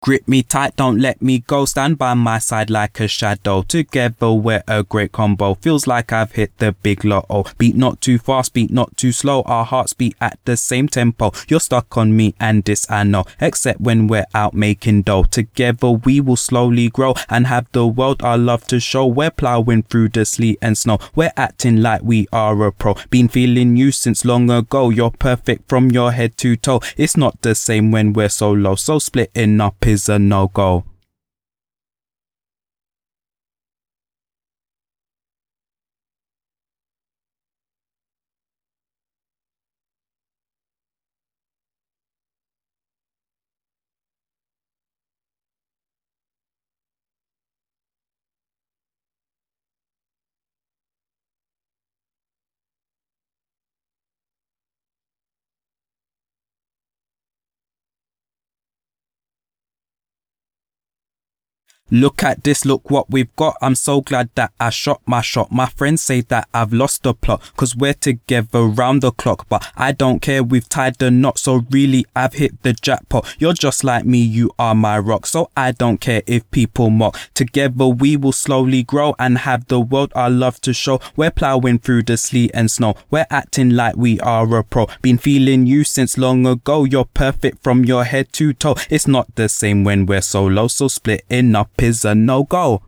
Grip me tight, don't let me go. Stand by my side like a shadow. Together we're a great combo. Feels like I've hit the big lotto. Beat not too fast, beat not too slow. Our hearts beat at the same tempo. You're stuck on me and this I know. Except when we're out making dough. Together we will slowly grow and have the world our love to show. We're plowing through the sleet and snow. We're acting like we are a pro. Been feeling you since long ago. You're perfect from your head to toe. It's not the same when we're solo. So splitting up is a no-go. Look at this, look what we've got. I'm so glad that I shot my shot. My friends say that I've lost the plot, cause we're together round the clock. But I don't care, we've tied the knot, so really I've hit the jackpot. You're just like me, you are my rock, so I don't care if people mock. Together we will slowly grow and have the world our love to show. We're plowing through the sleet and snow. We're acting like we are a pro. Been feeling you since long ago. You're perfect from your head to toe. It's not the same when we're solo, so splitting up is a no-go.